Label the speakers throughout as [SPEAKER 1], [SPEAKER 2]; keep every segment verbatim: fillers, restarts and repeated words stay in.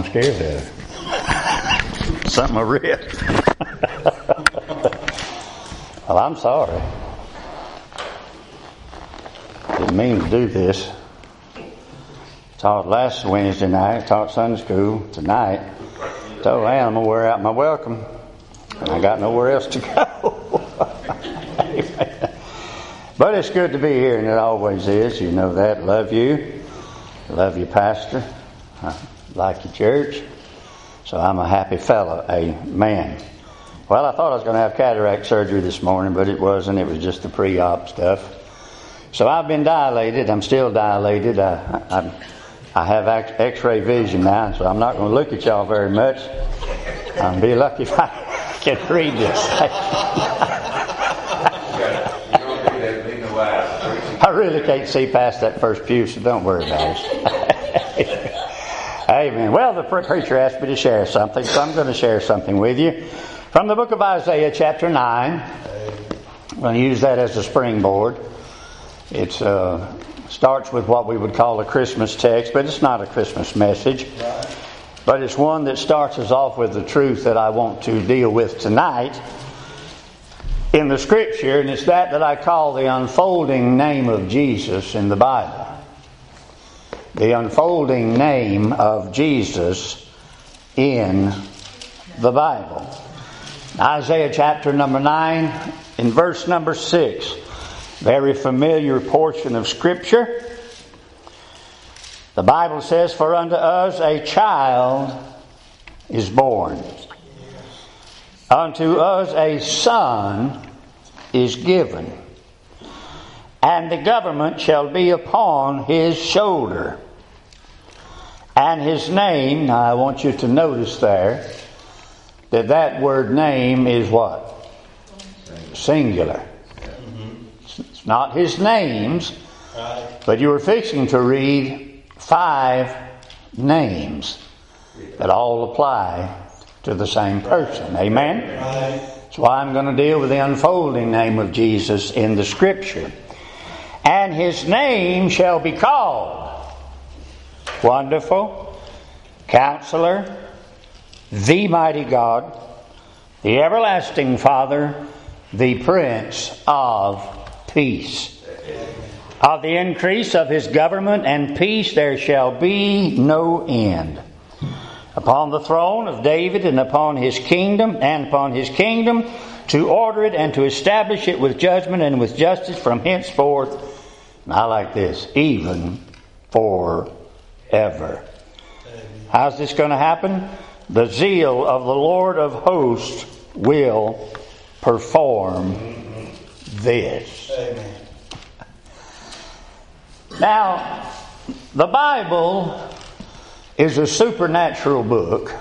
[SPEAKER 1] scared of. Something I read. Well, I'm sorry. Didn't mean to do this. Taught last Wednesday night, taught Sunday school tonight. Told Ann I'm going to wear out my welcome. And I got nowhere else to go. But it's good to be here, and it always is. You know that. Love you. Love your pastor. I like your church. So I'm a happy fellow. Amen. Well, I thought I was going to have cataract surgery this morning, but it wasn't. It was just the pre-op stuff. So I've been dilated. I'm still dilated. I, I, I have x-ray vision now, so I'm not going to look at y'all very much. I'll be lucky if I can read this. I really can't see past that first pew, so don't worry about it. Amen. Well, the preacher asked me to share something, so I'm going to share something with you. From the book of Isaiah, chapter nine. I'm going to use that as a springboard. It uh, starts with what we would call a Christmas text, but it's not a Christmas message. But it's one that starts us off with the truth that I want to deal with tonight in the Scripture, and it's that that I call the unfolding name of Jesus in the Bible. The unfolding name of Jesus in the Bible. Isaiah chapter number nine, in verse number six. Very familiar portion of Scripture. The Bible says, "For unto us a child is born. Unto us a son is given. And the government shall be upon his shoulder. And his name," now I want you to notice there, that that word name is what? Singular. It's not his names, but you were fixing to read five names that all apply to the same person. Amen? That's why I'm going to deal with the unfolding name of Jesus in the Scripture. "And his name shall be called Wonderful, Counselor, the Mighty God, the Everlasting Father, the Prince of Peace. Of the increase of his government and peace there shall be no end. Upon the throne of David and upon his kingdom, and upon his kingdom, to order it and to establish it with judgment and with justice from henceforth," and I like this, "even forever." How's this going to happen? "The zeal of the Lord of hosts will perform this." Amen. Now, the Bible is a supernatural book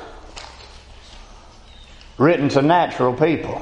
[SPEAKER 1] written to natural people.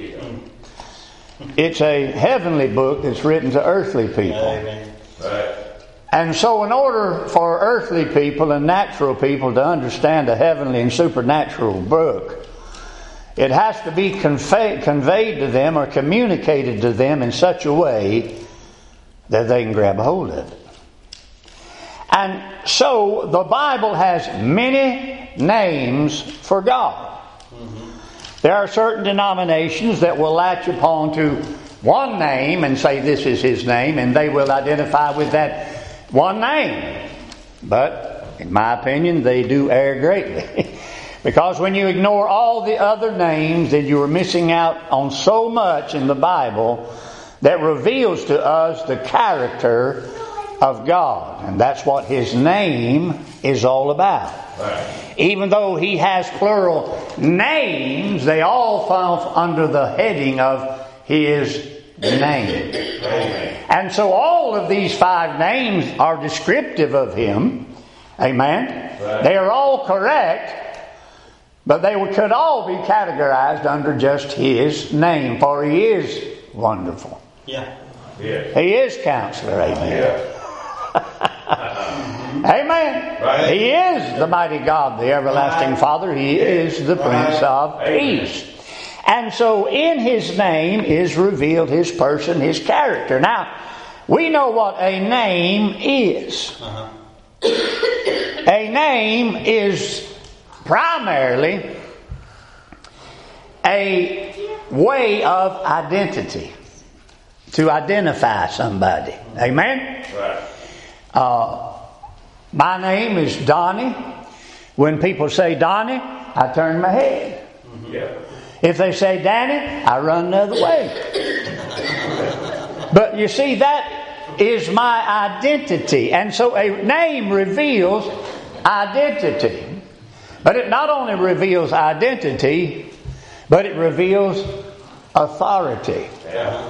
[SPEAKER 1] It's a heavenly book that's written to earthly people. And so in order for earthly people and natural people to understand a heavenly and supernatural book, it has to be convey, conveyed to them or communicated to them in such a way that they can grab a hold of it. And so the Bible has many names for God. Mm-hmm. There are certain denominations that will latch upon to one name and say this is his name, and they will identify with that one name. But in my opinion, they do err greatly. Because when you ignore all the other names, then you are missing out on so much in the Bible that reveals to us the character of God. And that's what his name is all about. Right. Even though he has plural names, they all fall under the heading of his name. Amen. And so all of these five names are descriptive of him. Amen. Right. They are all correct, but they could all be categorized under just his name, for he is wonderful. Yeah. Yeah. He is Counselor. Amen. Yeah. Amen. Right. He is the mighty God, the everlasting right. Father. He is the Prince right. of Peace. And so in his name is revealed his person, his character. Now, we know what a name is. Uh-huh. A name is primarily a way of identity, to identify somebody. Amen?
[SPEAKER 2] Right.
[SPEAKER 1] Uh, my name is Donnie. When people say Donnie, I turn my head.
[SPEAKER 2] Mm-hmm. Yeah.
[SPEAKER 1] If they say Danny, I run the other way. But you see, that is my identity. And so a name reveals identity. But it not only reveals identity, but it reveals authority.
[SPEAKER 2] Yeah.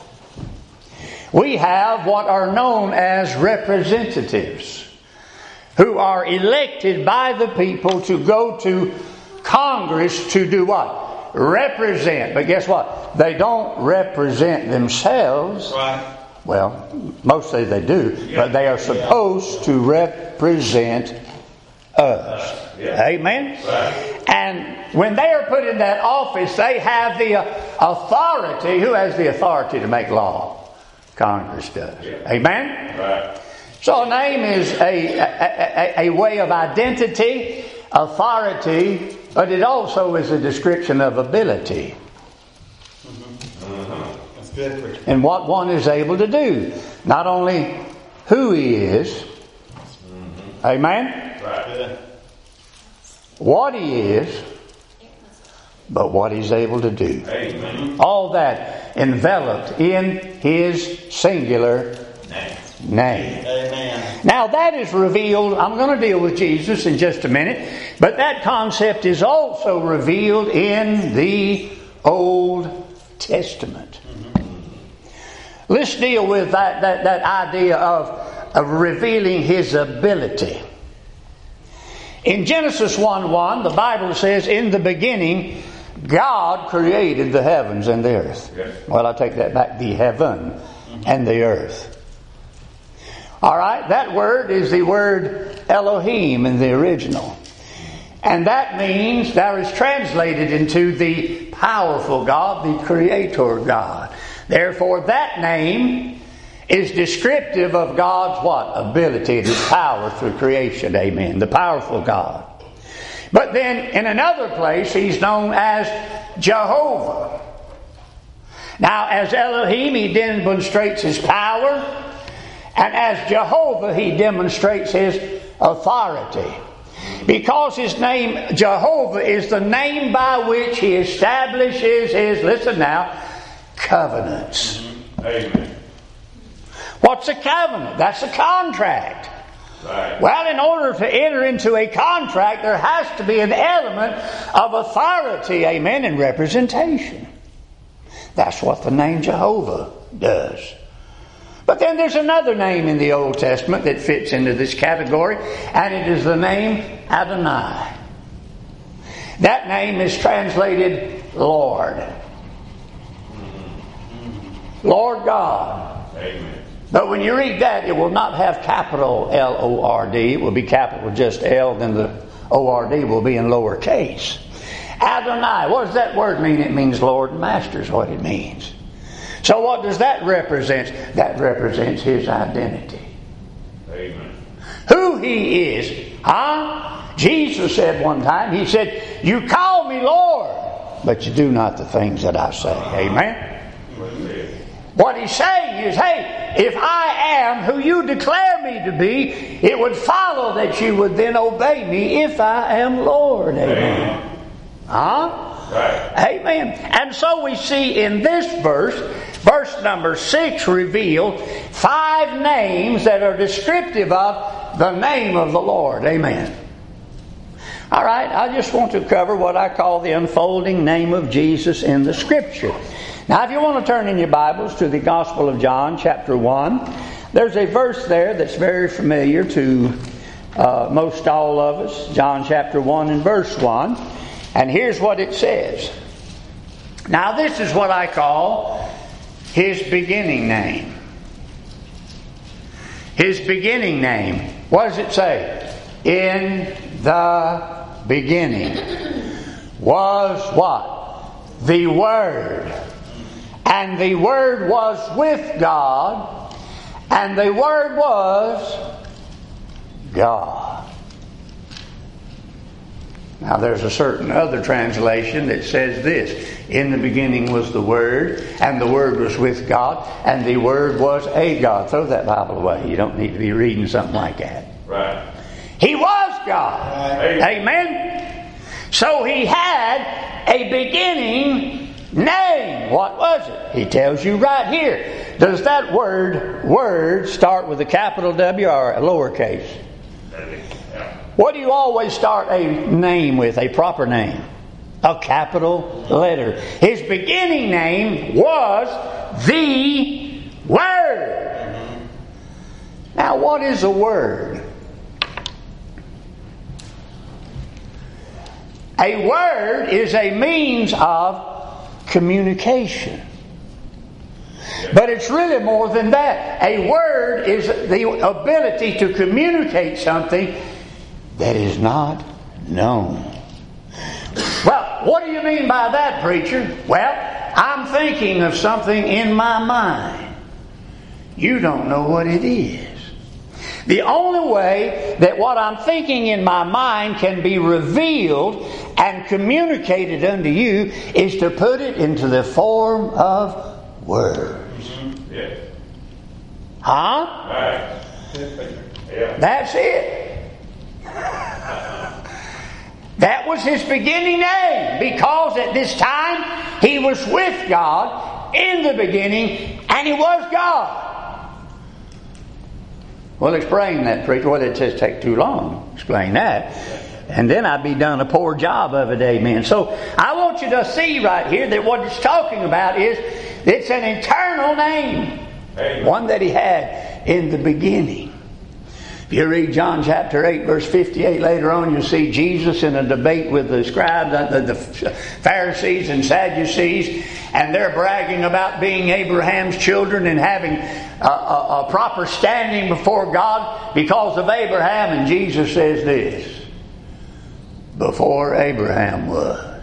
[SPEAKER 1] We have what are known as representatives who are elected by the people to go to Congress to do what? Represent. But guess what? They don't represent themselves.
[SPEAKER 2] Right.
[SPEAKER 1] Well, mostly they do,
[SPEAKER 2] Yeah.
[SPEAKER 1] but they are supposed to represent us.
[SPEAKER 2] Yeah.
[SPEAKER 1] Amen?
[SPEAKER 2] Right.
[SPEAKER 1] And when they are put in that office, they have the authority. Who has the authority to make law? Congress does.
[SPEAKER 2] Yeah.
[SPEAKER 1] Amen?
[SPEAKER 2] Right.
[SPEAKER 1] So a name is a, a, a, a way of identity, authority, but it also is a description of ability.
[SPEAKER 2] Mm-hmm. That's good, preacher.
[SPEAKER 1] And what one is able to do. Not only who he is,
[SPEAKER 2] Mm-hmm.
[SPEAKER 1] amen?
[SPEAKER 2] Right.
[SPEAKER 1] What he is, but what he's able to do.
[SPEAKER 2] Amen.
[SPEAKER 1] All that enveloped in his singular
[SPEAKER 2] Name.
[SPEAKER 1] name.
[SPEAKER 2] Amen.
[SPEAKER 1] Now that is revealed, I'm going to deal with Jesus in just a minute, but that concept is also revealed in the Old Testament. Mm-hmm. Let's deal with that, that, that idea of, of revealing his ability. In Genesis one one, the Bible says, in the beginning, God created the heavens and the earth.
[SPEAKER 2] Yes.
[SPEAKER 1] Well, I take that back, the heaven and the earth. All right, that word is the word Elohim in the original. And that means, that is translated into the powerful God, the Creator God. Therefore, that name is descriptive of God's what? Ability, His power through creation. Amen. The powerful God. But then in another place, He's known as Jehovah. Now, as Elohim, He demonstrates His power. And as Jehovah, He demonstrates His authority. Because His name, Jehovah, is the name by which He establishes His, listen now, covenants.
[SPEAKER 2] Amen.
[SPEAKER 1] What's a covenant? That's a contract.
[SPEAKER 2] Right.
[SPEAKER 1] Well, in order to enter into a contract, there has to be an element of authority, amen, and representation. That's what the name Jehovah does. But then there's another name in the Old Testament that fits into this category, and it is the name Adonai. That name is translated Lord. Lord God.
[SPEAKER 2] Amen.
[SPEAKER 1] But when you read that, it will not have capital L O R D. It will be capital just L, then the O R D will be in lowercase. Adonai, what does that word mean? It means Lord and Master is what it means. So what does that represent? That represents His identity.
[SPEAKER 2] Amen.
[SPEAKER 1] Who He is. Huh? Jesus said one time, He said, you call me Lord, but you do not the things that I say. Amen? What He's saying is, hey, if I am who you declare me to be, it would follow that you would then obey me if I am Lord. Amen. Huh?
[SPEAKER 2] Right.
[SPEAKER 1] Amen. And so we see in this verse, verse number six revealed five names that are descriptive of the name of the Lord. Amen. All right, I just want to cover what I call the unfolding name of Jesus in the Scripture. Now, if you want to turn in your Bibles to the Gospel of John, chapter one, there's a verse there that's very familiar to uh, most all of us. John chapter one and verse one. And here's what it says. Now, this is what I call His beginning name. His beginning name. What does it say? In the beginning was what? The Word. And the Word was with God, and the Word was God. Now there's a certain other translation that says this: in the beginning was the Word, and the Word was with God, and the Word was a God. Throw that Bible away. You don't need to be reading something like that.
[SPEAKER 2] Right.
[SPEAKER 1] He was God.
[SPEAKER 2] Right.
[SPEAKER 1] Amen. So he had a beginning name. What was it? He tells you right here. Does that word, word, start with a capital W or a lowercase? What do you always start a name with, a proper name? A capital letter. His beginning name was the Word. Now, what is a word? A word is a means of communication. But it's really more than that. A word is the ability to communicate something that is not known. Well, what do you mean by that, preacher? Well, I'm thinking of something in my mind. You don't know what it is. The only way that what I'm thinking in my mind can be revealed and communicated unto you is to put it into the form of words.
[SPEAKER 2] Mm-hmm. Yeah.
[SPEAKER 1] Huh?
[SPEAKER 2] Right. Yeah.
[SPEAKER 1] That's it. That was his beginning name, because at this time he was with God in the beginning, and he was God. Well, explain that, preacher. Well, it just take too long to explain that. And then I'd be done a poor job of it, amen. So I want you to see right here that what it's talking about is it's an eternal name. Amen. One that he had in the beginning. If you read John chapter eight, verse fifty-eight, later on you'll see Jesus in a debate with the scribes, the, the Pharisees and Sadducees, and they're bragging about being Abraham's children and having a, a, a proper standing before God because of Abraham. And Jesus says this: before Abraham was,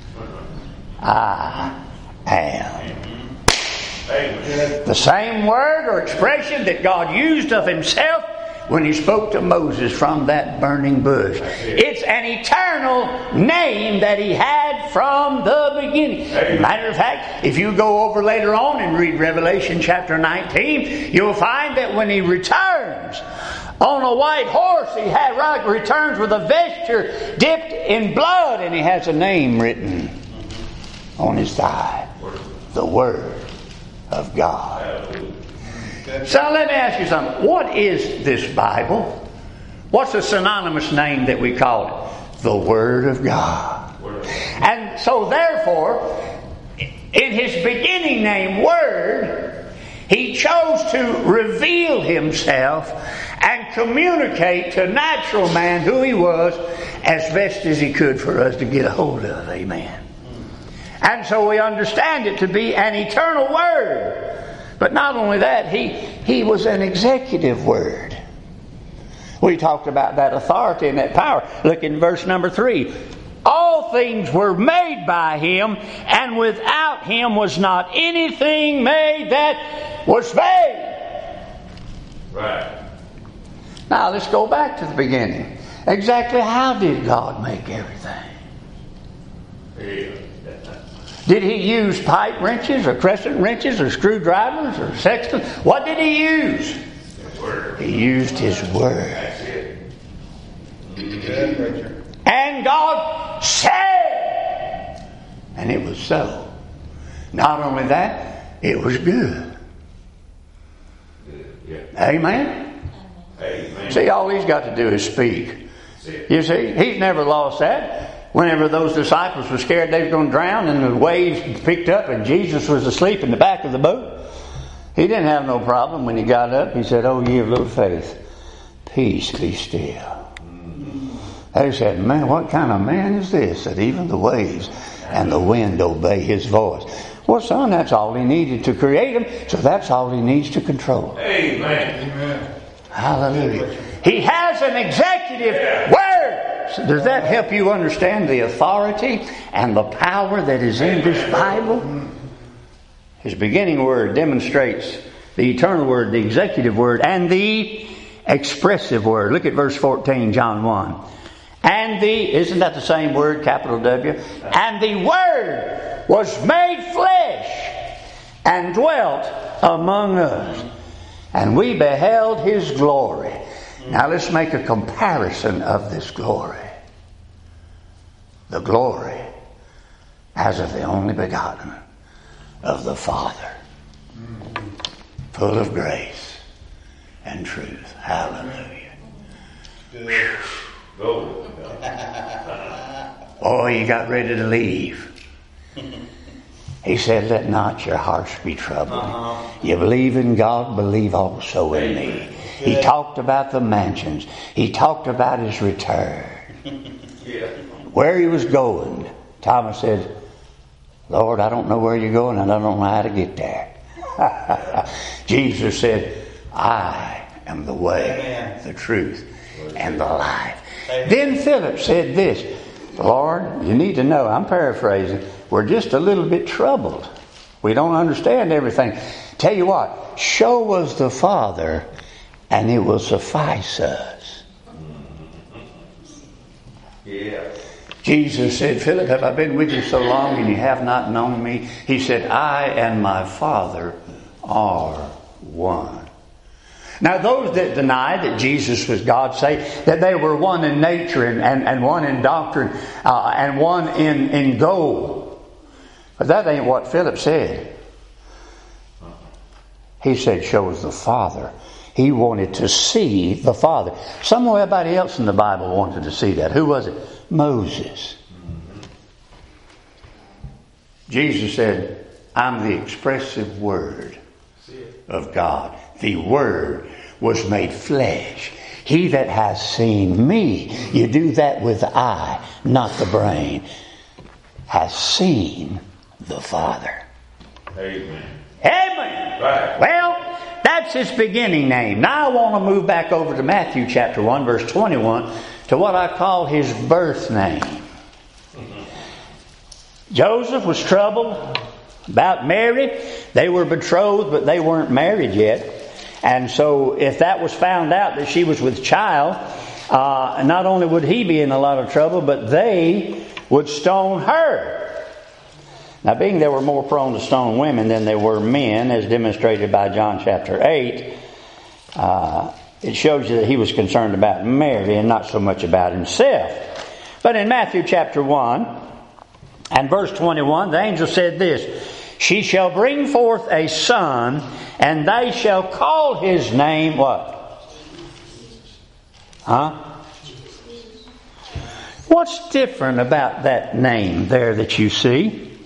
[SPEAKER 1] I am. Amen. The same word or expression that God used of himself when he spoke to Moses from that burning bush. It's an eternal name that he had from the beginning. Matter of fact, if you go over later on and read Revelation chapter nineteen, you'll find that when he returns on a white horse, he had right, returns with a vesture dipped in blood, and he has a name written on his thigh. The Word of God. So let me ask you something. What is this Bible? What's a synonymous name that we call it? The Word of God. And so therefore, in his beginning name, Word, he chose to reveal himself and communicate to natural man who he was as best as he could for us to get a hold of. Amen. And so we understand it to be an eternal Word. But not only that, he, he was an executive Word. We talked about that authority and that power. Look in verse number three. All things were made by him, and without him was not anything made that was made. Right. Now let's go back to the beginning. Exactly how did God make everything? Yeah. Did he use pipe wrenches or crescent wrenches or screwdrivers or sextants? What did he use? He used his Word. And God said, and it was so. Not only that, it was good. Amen? Amen. See, all he's got to do is speak. You see, he's never lost that. Whenever those disciples were scared they were going to drown and the waves picked up and Jesus was asleep in the back of the boat, he didn't have no problem when he got up. He said, "Oh, ye of little faith, peace, be still." They said, "Man, what kind of man is this that even the waves and the wind obey his voice?" Well, son, that's all he needed to create him, so that's all he needs to control. Amen. Amen. Hallelujah. He has an executive Word. So does that help you understand the authority and the power that is in this Bible? His beginning word demonstrates the eternal Word, the executive Word, and the expressive Word. Look at verse fourteen, John one. And the, isn't that the same word, capital W? And the Word was made flesh and dwelt among us. And we beheld His glory. Now let's make a comparison of this glory. The glory as of the only begotten of the Father, full of grace and truth. Hallelujah. Oh, he got ready to leave. He said, let not your hearts be troubled. Uh-huh. You believe in God, believe also in me. He talked about the mansions. He talked about His return. Yeah. Where He was going. Thomas said, Lord, I don't know where you're going and I don't know how to get there. Jesus said, I am the way, Amen. The truth, and the life. Amen. Then Philip said this, Lord, you need to know, I'm paraphrasing, we're just a little bit troubled. We don't understand everything. Tell you what, show us the Father and it will suffice us. Yeah. Jesus said, Philip, have I been with you so long and you have not known me? He said, I and my Father are one. Now those that deny that Jesus was God say that they were one in nature and, and, and one in doctrine uh, and one in, in goal. But that ain't what Philip said. He said, show us the Father. He wanted to see the Father. Somebody else in the Bible wanted to see that. Who was it? Moses. Jesus said, I'm the expressive Word of God. The Word was made flesh. He that has seen me, you do that with the eye, not the brain, has seen the Father.
[SPEAKER 2] Amen.
[SPEAKER 1] Amen.
[SPEAKER 2] Right.
[SPEAKER 1] Well, that's His beginning name. Now I want to move back over to Matthew chapter one, verse twenty-one, to what I call His birth name. Mm-hmm. Joseph was troubled about Mary. They were betrothed, but they weren't married yet. And so if that was found out that she was with child, uh, not only would he be in a lot of trouble, but they would stone her. Now, being they were more prone to stone women than they were men, as demonstrated by John chapter eight, uh, it shows you that he was concerned about Mary and not so much about himself. But in Matthew chapter one and verse twenty-one, the angel said this, she shall bring forth a son, and they shall call his name what? Huh? What's different about that name there that you see?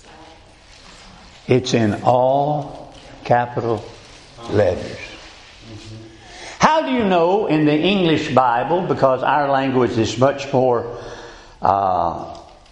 [SPEAKER 1] It's in all capital letters. How do you know in the English Bible, because our language is much more uh,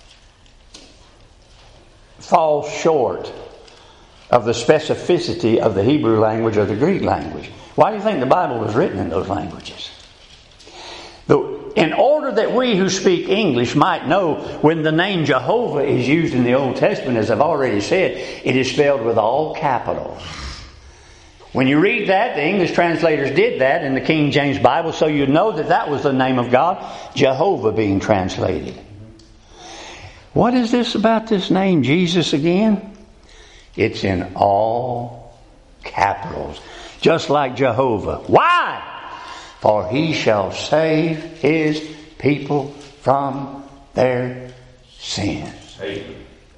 [SPEAKER 1] falls short of the specificity of the Hebrew language or the Greek language? Why do you think the Bible was written in those languages? The, in order that we who speak English might know when the name Jehovah is used in the Old Testament, as I've already said, it is spelled with all capitals. When you read that, the English translators did that in the King James Bible, so you know that that was the name of God, Jehovah, being translated. What is this about this name, Jesus, again? It's in all capitals, just like Jehovah. Why? For He shall save His people from their sins.
[SPEAKER 2] Amen.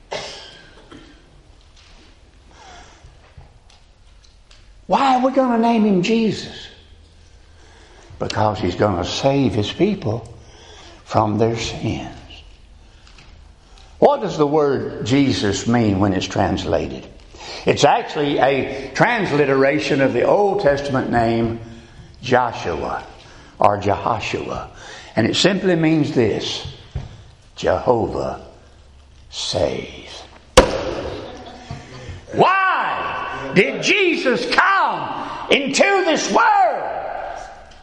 [SPEAKER 1] Why are we going to name Him Jesus? Because He's going to save His people from their sins. What does the word Jesus mean when it's translated? It's actually a transliteration of the Old Testament name Joshua or Jehoshua. And it simply means this: Jehovah saves. Why did Jesus come into this world?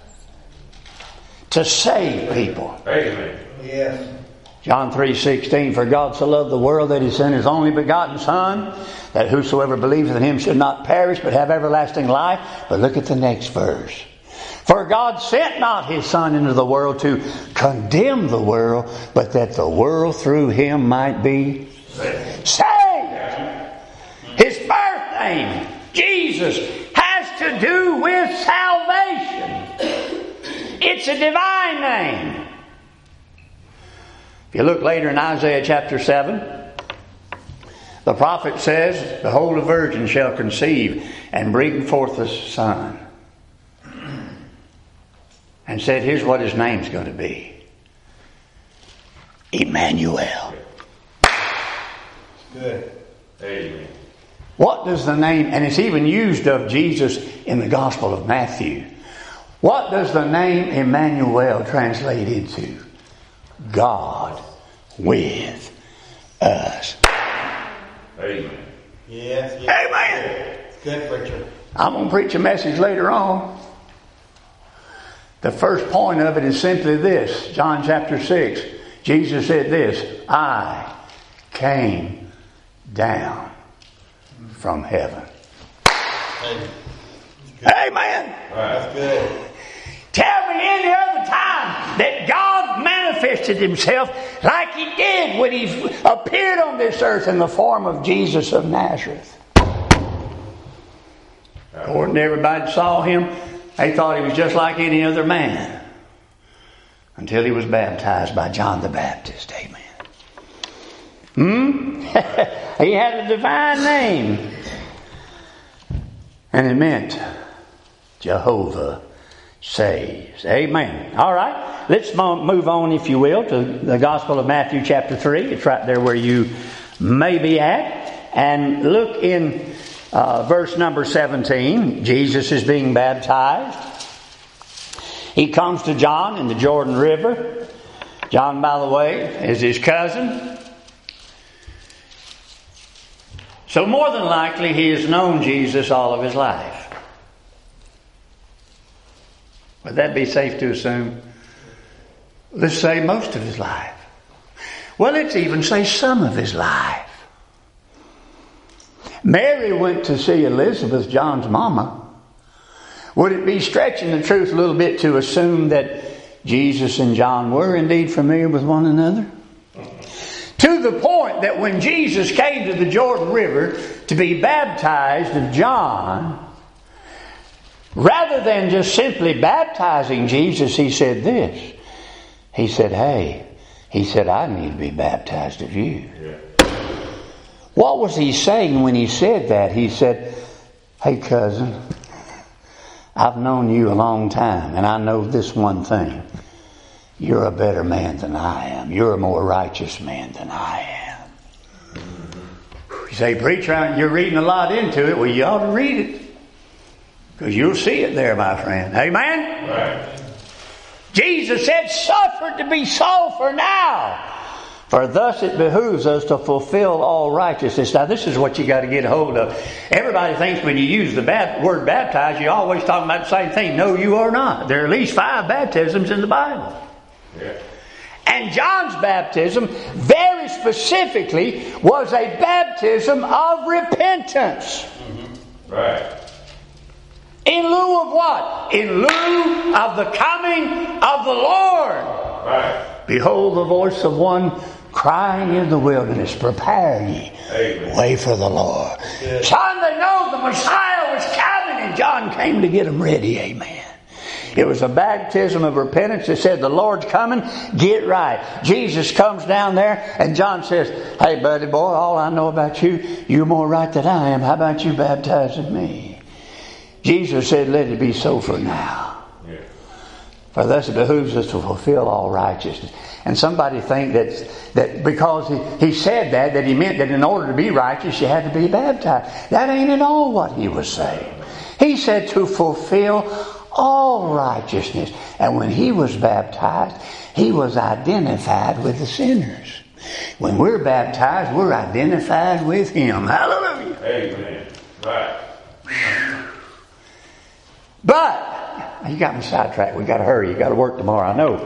[SPEAKER 1] To save people.
[SPEAKER 2] Amen.
[SPEAKER 3] Yes.
[SPEAKER 1] John three sixteen, for God so loved the world that He sent His only begotten Son, that whosoever believeth in Him should not perish but have everlasting life. But look at the next verse. For God sent not His Son into the world to condemn the world, but that the world through Him might be saved. His birth name, Jesus, has to do with salvation. It's a divine name. If you look later in Isaiah chapter seven, the prophet says, Behold, a virgin shall conceive and bring forth a son. And said, here's what his name's going to be. Emmanuel.
[SPEAKER 2] Good. Amen.
[SPEAKER 1] What does the name, and it's even used of Jesus in the Gospel of Matthew. What does the name Emmanuel translate into? God with us.
[SPEAKER 2] Amen. Yes. yes.
[SPEAKER 1] Amen.
[SPEAKER 2] Good, preacher.
[SPEAKER 1] I'm going to preach a message later on. The first point of it is simply this. John chapter six. Jesus said this. I came down from heaven.
[SPEAKER 2] Amen.
[SPEAKER 1] Amen.
[SPEAKER 2] That's good.
[SPEAKER 1] Tell me any other time that God manifested Himself like He did when He appeared on this earth in the form of Jesus of Nazareth. According to everybody that saw Him, they thought He was just like any other man. Until He was baptized by John the Baptist. Amen. Hmm? He had a divine name. And it meant Jehovah saves. Amen. All right. Let's move on, if you will, to the Gospel of Matthew chapter three. It's right there where you may be at. And look in uh, verse number seventeen. Jesus is being baptized. He comes to John in the Jordan River. John, by the way, is his cousin. So more than likely he has known Jesus all of his life. Would that be safe to assume? Let's say most of his life. Well, let's even say some of his life. Mary went to see Elizabeth, John's mama. Would it be stretching the truth a little bit to assume that Jesus and John were indeed familiar with one another? To the point that when Jesus came to the Jordan River to be baptized of John, rather than just simply baptizing Jesus, he said this. He said, hey, he said, I need to be baptized of you. Yeah. What was he saying when he said that? He said, hey, cousin, I've known you a long time, and I know this one thing. You're a better man than I am. You're a more righteous man than I am. You say, preacher, you're reading a lot into it. Well, you ought to read it. Because you'll see it there, my friend. Amen?
[SPEAKER 2] Right.
[SPEAKER 1] Jesus said, suffer to be so for now. For thus it behooves us to fulfill all righteousness. Now, this is what you got to get a hold of. Everybody thinks when you use the bat- word baptize, you're always talking about the same thing. No, you are not. There are at least five baptisms in the Bible.
[SPEAKER 2] Yeah.
[SPEAKER 1] And John's baptism, very specifically, was a baptism of repentance.
[SPEAKER 2] Mm-hmm. Right.
[SPEAKER 1] In lieu of what? In lieu of the coming of the Lord.
[SPEAKER 2] Right.
[SPEAKER 1] Behold the voice of one crying in the wilderness, prepare ye
[SPEAKER 2] Amen.
[SPEAKER 1] Way for the Lord.
[SPEAKER 2] Yes.
[SPEAKER 1] Son, they know the Messiah was coming, and John came to get them ready. Amen. It was a baptism of repentance that said, the Lord's coming, get right. Jesus comes down there, and John says, hey, buddy boy, all I know about you, you're more right than I am. How about you baptizing me? Jesus said, let it be so for now.
[SPEAKER 2] Yeah.
[SPEAKER 1] For thus it behooves us to fulfill all righteousness. And somebody think that, that because he, he said that, that he meant that in order to be righteous, you had to be baptized. That ain't at all what he was saying. He said to fulfill all righteousness. And when he was baptized, he was identified with the sinners. When we're baptized, we're identified with him. Hallelujah.
[SPEAKER 2] Amen. Right.
[SPEAKER 1] But, you got me sidetracked. We got to hurry. You got to work tomorrow. I know.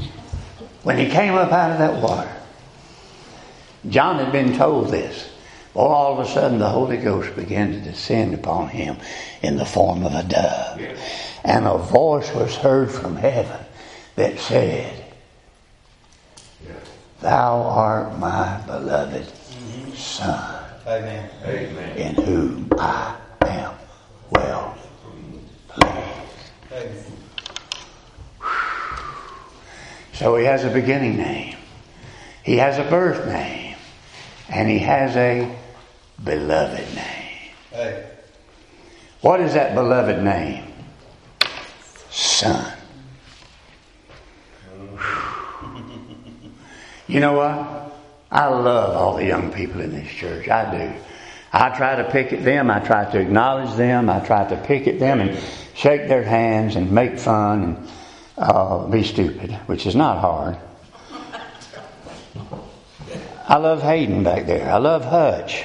[SPEAKER 1] When he came up out of that water, John had been told this. Well, all of a sudden the Holy Ghost began to descend upon him in the form of a dove. Yes. And a voice was heard from heaven that said, yes. Thou art my beloved mm-hmm. Son, Amen. Amen. In whom I am well pleased. So he has a beginning name. He has a birth name. And he has a beloved name. Hey. What is that beloved name? Son. You know what? I love all the young people in this church. I do. I try to pick at them. I try to acknowledge them. I try to pick at them and shake their hands and make fun and uh, be stupid, which is not hard. I love Hayden back there. I love Hutch.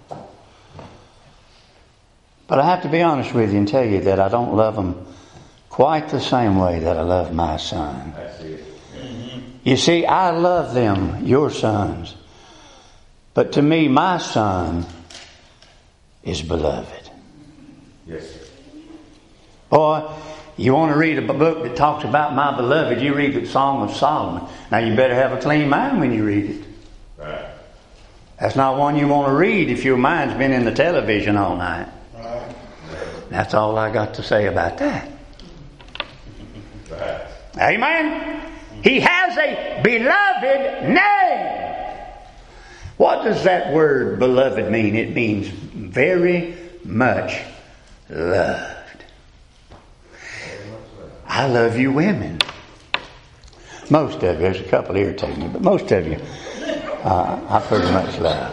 [SPEAKER 1] But I have to be honest with you and tell you that I don't love them quite the same way that I love my son. That's it. Mm-hmm. You see, I love them, your sons. But to me, my son is beloved. Yes, sir. Boy, you want to read a book that talks about my beloved, you read the Song of Solomon. Now, you better have a clean mind when you read it. Right. That's not one you want to read if your mind's been in the television all night. Right. That's all I got to say about that. Right. Amen. He has a beloved name. What does that word beloved mean? It means very much loved. I love you women. Most of you. There's a couple irritating me, but most of you uh, I pretty much love.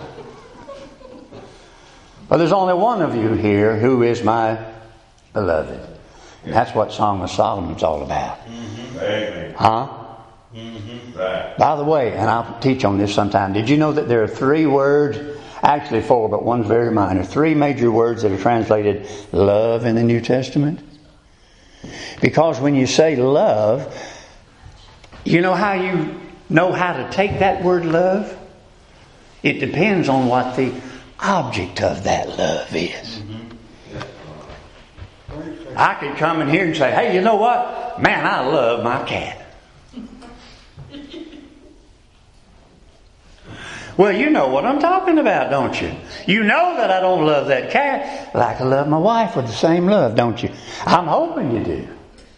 [SPEAKER 1] But there's only one of you here who is my beloved. And that's what Song of Solomon's all about. Mm-hmm. Huh? Mm-hmm. Right. By the way, and I'll teach on this sometime, did you know that there are three words, actually four, but one's very minor, three major words that are translated love in the New Testament? Because when you say love, you know how you know how to take that word love? It depends on what the object of that love is. Mm-hmm. I could come in here and say, hey, you know what? Man, I love my cat. Well, you know what I'm talking about, don't you? You know that I don't love that cat like I love my wife with the same love, don't you? I'm hoping you do.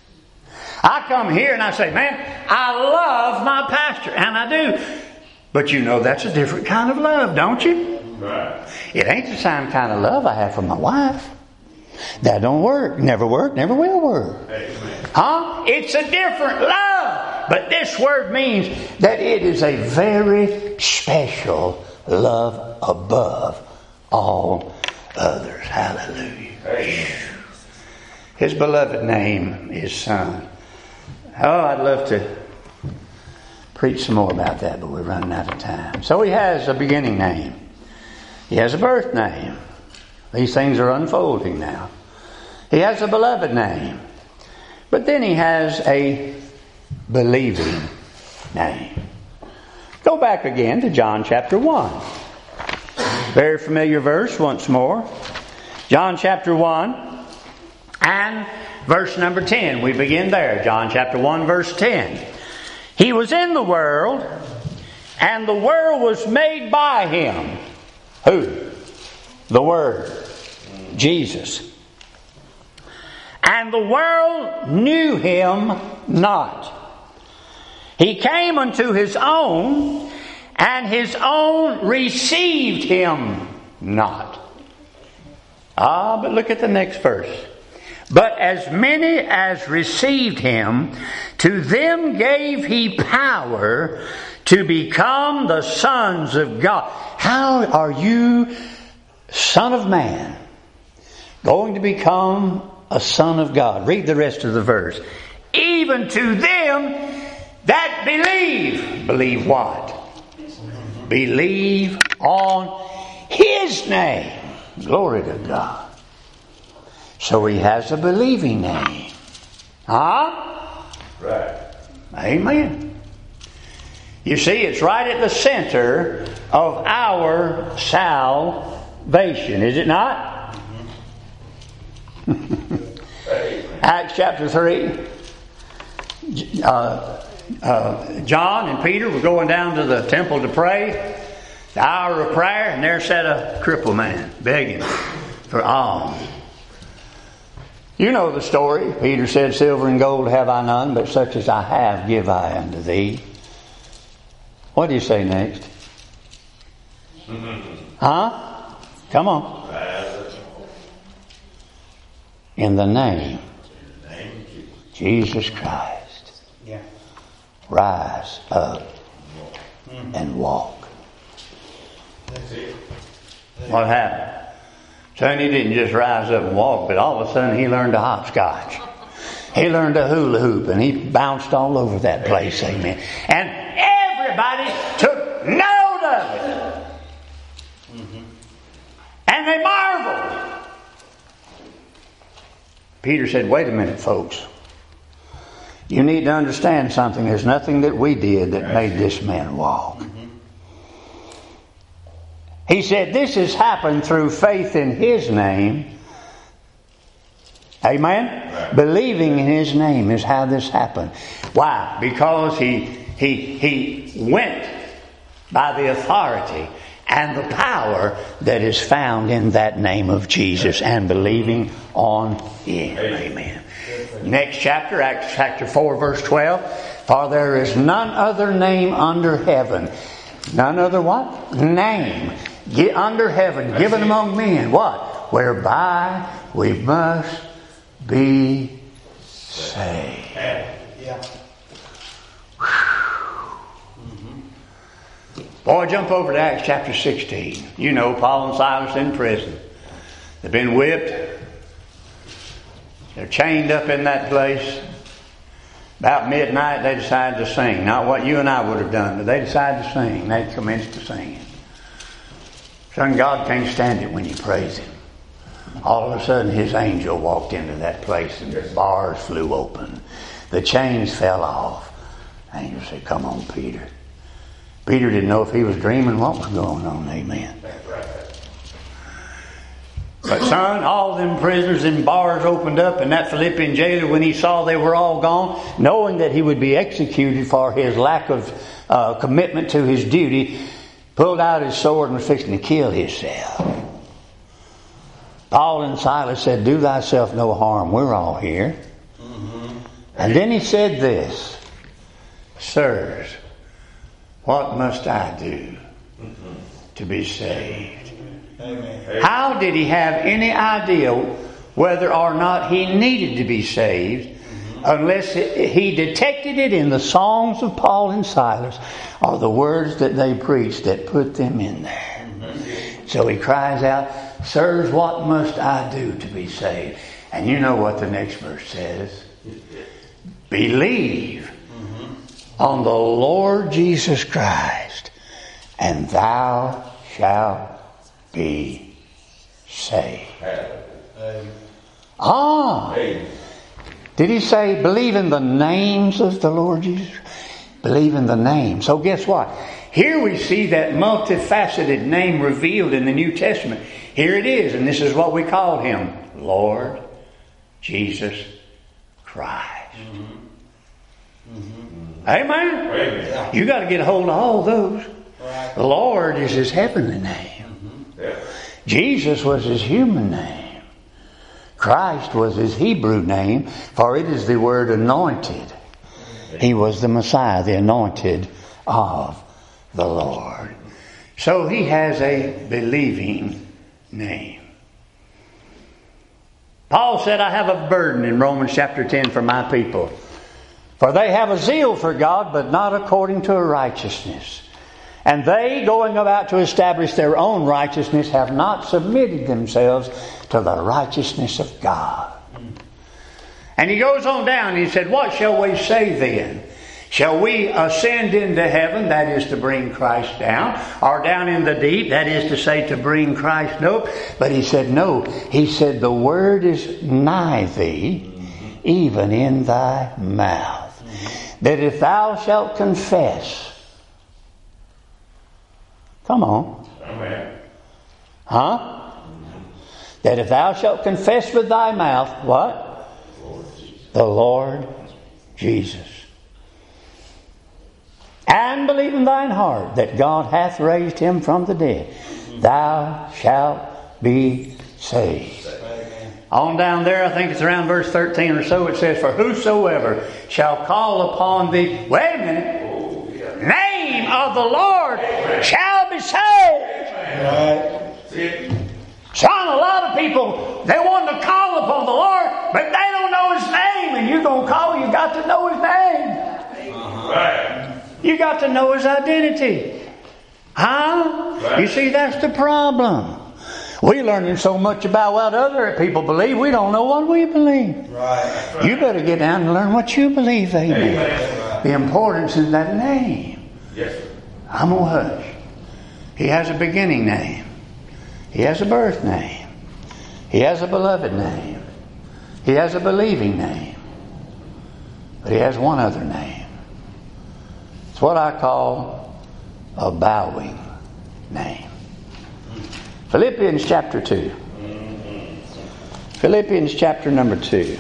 [SPEAKER 1] I come here and I say, man, I love my pastor, and I do. But you know that's a different kind of love, don't you? Right. It ain't the same kind of love I have for my wife. That don't work. Never worked, never will work. Amen. Huh? It's a different love. But this word means that it is a very special love above all others. Hallelujah. Amen. His beloved name is Son. Oh, I'd love to preach some more about that, but we're running out of time. So he has a beginning name. He has a birth name. These things are unfolding now. He has a beloved name. But then he has a believing name. Go back again to John chapter one. Very familiar verse once more. John chapter one and verse number ten. We begin there. John chapter one verse ten. He was in the world, and the world was made by him. Who? The Word. Jesus. And the world knew him not. He came unto his own, and his own received him not. Ah, but look at the next verse. But as many as received him, to them gave he power to become the sons of God. How are you, son of man, going to become a son of God? Read the rest of the verse. Even to them that believe. Believe what? Believe on his name. Glory to God. So he has a believing name. Huh? Right. Amen. You see, it's right at the center of our salvation, is it not? Acts chapter three. Uh, uh, John and Peter were going down to the temple to pray, the hour of prayer, and there sat a crippled man begging for alms. You know the story. Peter said, "Silver and gold have I none, but such as I have give I unto thee." What do you say next? Huh? Come on. In the name of Jesus Christ, rise up and walk. What happened? Son, he didn't just rise up and walk, but all of a sudden he learned to hopscotch. He learned to hula hoop, and he bounced all over that place, amen. And everybody took note of it. Mm-hmm. And they marveled. Peter said, wait a minute, folks. You need to understand something. There's nothing that we did that made this man walk. Mm-hmm. He said, this has happened through faith in His name. Amen? Right. Believing in His name is how this happened. Why? Because he, he, he went by the authority and the power that is found in that name of Jesus and believing on Him. Amen. Next chapter, Acts chapter four, verse twelve. For there is none other name under heaven. None other what? Name. Get under heaven, given among men. What? Whereby we must be saved. Yeah. Boy, jump over to Acts chapter sixteen. You know, Paul and Silas in prison. They've been whipped. They're chained up in that place. About midnight, they decided to sing. Not what you and I would have done, but they decided to sing. They commenced to sing. Son, God can't stand it when you praise Him. All of a sudden, His angel walked into that place and the bars flew open. The chains fell off. The angel said, come on, Peter. Peter didn't know if he was dreaming what was going on. Amen. But son, all them prisoners in bars opened up, and that Philippian jailer, when he saw they were all gone, knowing that he would be executed for his lack of uh, commitment to his duty, pulled out his sword and was fixing to kill himself. Paul and Silas said, do thyself no harm. We're all here. Mm-hmm. And then he said this, sirs, what must I do mm-hmm. to be saved? Amen. How did he have any idea whether or not he needed to be saved mm-hmm. unless he detected it in the songs of Paul and Silas or the words that they preached that put them in there? Mm-hmm. So he cries out, sirs, what must I do to be saved? And you know what the next verse says. Believe mm-hmm. on the Lord Jesus Christ, and thou shalt be saved. Ah. Did he say believe in the names of the Lord Jesus? Believe in the name. So guess what? Here we see that multifaceted name revealed in the New Testament. Here it is, and this is what we call Him. Lord Jesus Christ. Mm-hmm. Mm-hmm. Amen? Amen. You got to get a hold of all those. Right. Lord is His heavenly name. Yeah. Jesus was His human name. Christ was His Hebrew name, for it is the word anointed. He was the Messiah, the anointed of the Lord. So He has a believing name. Paul said, I have a burden in Romans chapter ten for my people. For they have a zeal for God, but not according to a righteousness. And they, going about to establish their own righteousness, have not submitted themselves to the righteousness of God. And he goes on down and he said, what shall we say then? Shall we ascend into heaven, that is to bring Christ down, or down in the deep, that is to say to bring Christ up? But he said, no. He said, the word is nigh thee, even in thy mouth, that if thou shalt confess Come on.
[SPEAKER 2] Amen.
[SPEAKER 1] Huh? That if thou shalt confess with thy mouth, what? The Lord Jesus. And believe in thine heart that God hath raised him from the dead, thou shalt be saved. On down there, I think it's around verse thirteen or so, it says, for whosoever shall call upon the, wait a minute, name of the Lord shall be saved. Right. Son, a lot of people, they want to call upon the Lord, but they don't know His name. And you're going to call, you got to know His name.
[SPEAKER 2] Uh-huh. Right.
[SPEAKER 1] You got to know His identity. Huh? Right. You see, that's the problem. We're learning so much about what other people believe, we don't know what we believe.
[SPEAKER 2] Right. Right.
[SPEAKER 1] You better get down and learn what you believe, amen. Amen. The importance is that name.
[SPEAKER 2] Yes.
[SPEAKER 1] I'm going to hush. He has a beginning name. He has a birth name. He has a beloved name. He has a believing name. But He has one other name. It's what I call a bowing name. Philippians chapter two. Philippians chapter number two.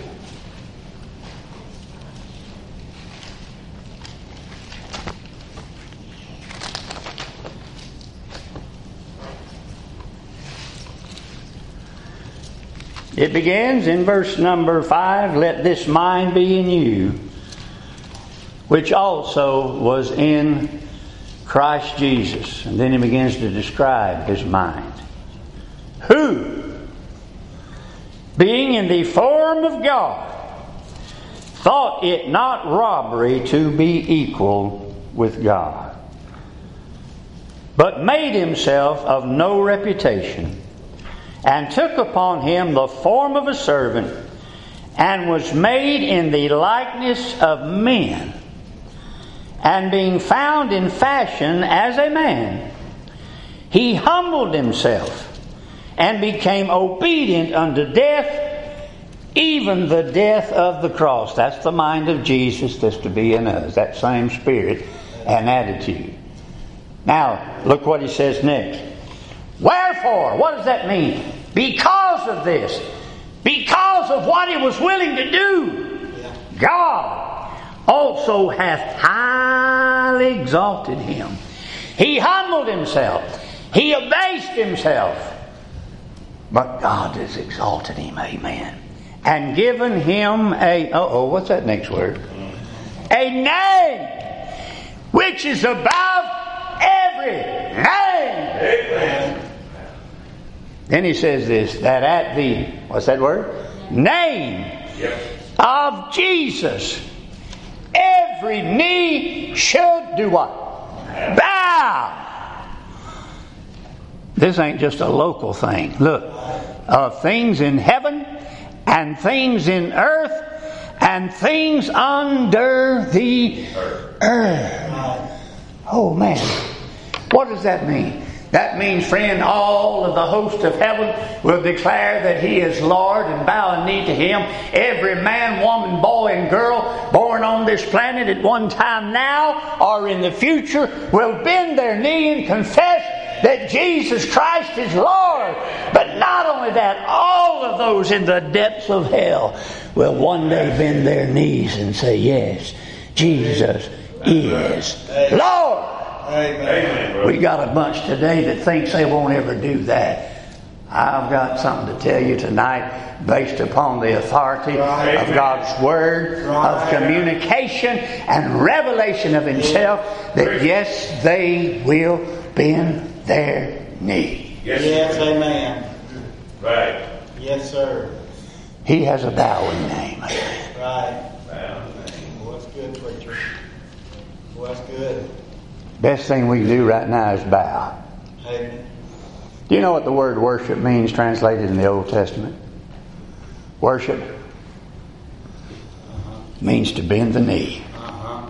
[SPEAKER 1] It begins in verse number five, let this mind be in you, which also was in Christ Jesus. And then he begins to describe his mind. Who, being in the form of God, thought it not robbery to be equal with God, but made himself of no reputation, and took upon him the form of a servant, and was made in the likeness of men. And being found in fashion as a man, he humbled himself, and became obedient unto death, even the death of the cross. That's the mind of Jesus that's to be in us, that same spirit and attitude. Now, look what he says next. Wherefore, what does that mean? Because of this, because of what he was willing to do, God also hath highly exalted him. He humbled himself. He abased himself. But God has exalted him, amen. And given him a, uh-oh, what's that next word? A name which is above every name. Amen. Then he says this, that at the, what's that word? Name yep. of Jesus, every knee should do what? Bow. This ain't just a local thing. Look, uh, things in heaven and things in earth and things under the earth. Oh man, what does that mean? That means, friend, all of the host of heaven will declare that He is Lord and bow a knee to Him. Every man, woman, boy, and girl born on this planet at one time now or in the future will bend their knee and confess that Jesus Christ is Lord. But not only that, all of those in the depths of hell will one day bend their knees and say, yes, Jesus is Lord. Amen. We got a bunch today that thinks they won't ever do that. I've got something to tell you tonight based upon the authority right. of God's Word, right. of communication and revelation of Himself, that yes, they will bend their knee.
[SPEAKER 3] Yes, yes amen.
[SPEAKER 2] Right.
[SPEAKER 3] Yes, sir.
[SPEAKER 1] He has a bowing name.
[SPEAKER 3] Right. Bowing name. Well, that's good, preacher. Well, that's good.
[SPEAKER 1] Best thing we can do right now is bow.
[SPEAKER 3] Amen.
[SPEAKER 1] Do you know what the word worship means translated in the Old Testament? Worship uh-huh. means to bend the knee.
[SPEAKER 3] Uh-huh.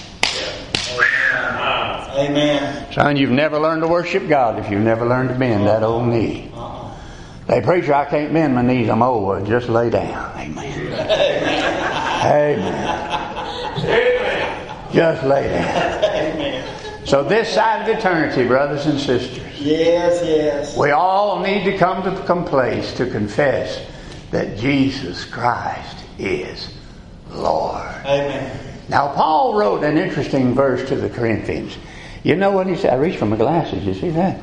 [SPEAKER 3] Yeah. Amen.
[SPEAKER 1] Son, you've never learned to worship God if you've never learned to bend uh-huh. that old knee. Uh-huh. Hey, preacher, I can't bend my knees. I'm old. Well, just lay down. Amen. Amen. Amen. Just lay down.
[SPEAKER 3] Amen.
[SPEAKER 1] So this side of eternity, brothers and sisters,
[SPEAKER 3] Yes, yes.
[SPEAKER 1] we all need to come to some place to confess that Jesus Christ is Lord.
[SPEAKER 3] Amen.
[SPEAKER 1] Now, Paul wrote an interesting verse to the Corinthians. You know what he said? I reached for my glasses. You see that?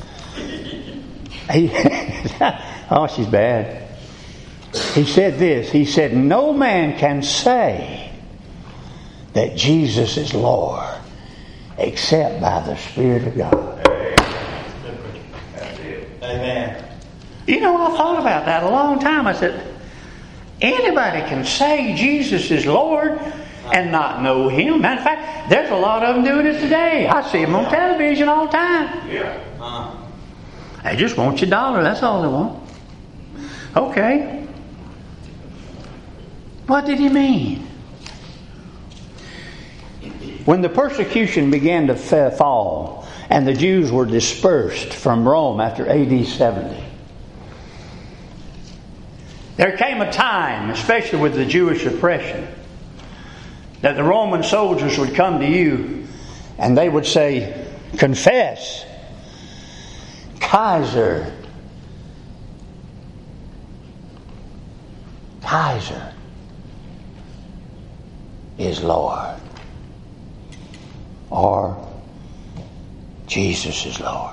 [SPEAKER 1] He, oh, she's bad. He said this. He said, no man can say that Jesus is Lord except by the Spirit of God.
[SPEAKER 3] Amen.
[SPEAKER 1] You know, I thought about that a long time. I said, anybody can say Jesus is Lord and not know Him. Matter of fact, there's a lot of them doing it today. I see them on television all the time.
[SPEAKER 2] Yeah.
[SPEAKER 3] Uh-huh.
[SPEAKER 1] They just want your dollar. That's all they want. Okay. What did he mean? When the persecution began to fall and the Jews were dispersed from Rome after A D seventy, there came a time, especially with the Jewish oppression, that the Roman soldiers would come to you and they would say, confess, Kaiser, Kaiser is Lord, or Jesus is Lord.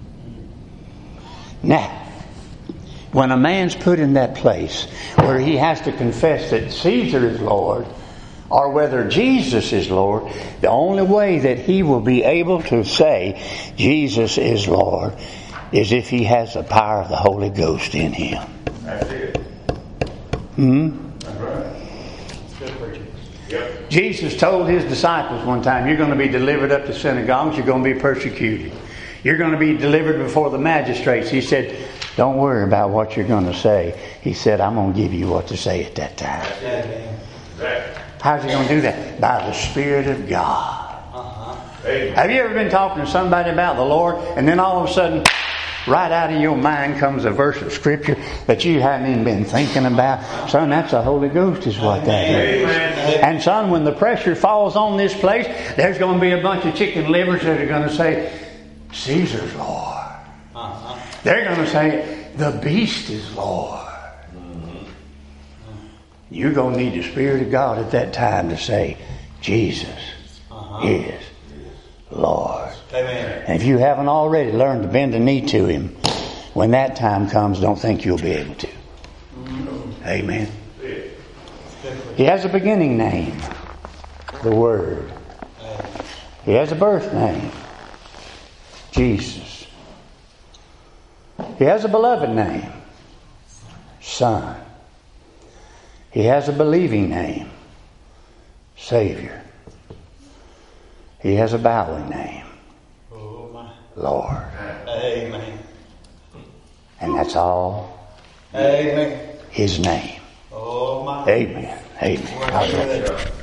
[SPEAKER 1] Now, when a man's put in that place where he has to confess that Caesar is Lord or whether Jesus is Lord, the only way that he will be able to say Jesus is Lord is if he has the power of the Holy Ghost in him.
[SPEAKER 2] That's it.
[SPEAKER 1] Hmm?
[SPEAKER 2] That's right.
[SPEAKER 3] It's good preaching.
[SPEAKER 2] Yep.
[SPEAKER 1] Jesus told his disciples one time, you're going to be delivered up to synagogues, you're going to be persecuted. You're going to be delivered before the magistrates. He said, don't worry about what you're going to say. He said, I'm going to give you what to say at that time.
[SPEAKER 3] Amen.
[SPEAKER 2] Right.
[SPEAKER 1] How's he going to do that? By the Spirit of God.
[SPEAKER 3] Uh-huh.
[SPEAKER 2] Amen.
[SPEAKER 1] Have you ever been talking to somebody about the Lord and then all of a sudden, right out of your mind comes a verse of Scripture that you hadn't even been thinking about? Son, that's the Holy Ghost is what that is.
[SPEAKER 2] Amen.
[SPEAKER 1] And son, when the pressure falls on this place, there's going to be a bunch of chicken livers that are going to say, Caesar's Lord.
[SPEAKER 3] Uh-huh.
[SPEAKER 1] They're going to say, the beast is Lord. Mm-hmm. You're going to need the Spirit of God at that time to say, Jesus uh-huh. is Lord.
[SPEAKER 3] Amen.
[SPEAKER 1] And if you haven't already learned to bend the knee to Him, when that time comes, don't think you'll be able to. Mm-hmm. Amen. He has a beginning name, the Word. He has a birth name, Jesus. He has a beloved name, Son. He has a believing name, Savior. He has a bowing name,
[SPEAKER 3] Oh my.
[SPEAKER 1] Lord.
[SPEAKER 3] Amen.
[SPEAKER 1] And that's all
[SPEAKER 3] Amen.
[SPEAKER 1] His name.
[SPEAKER 3] Oh my.
[SPEAKER 1] Amen. Amen. God bless you.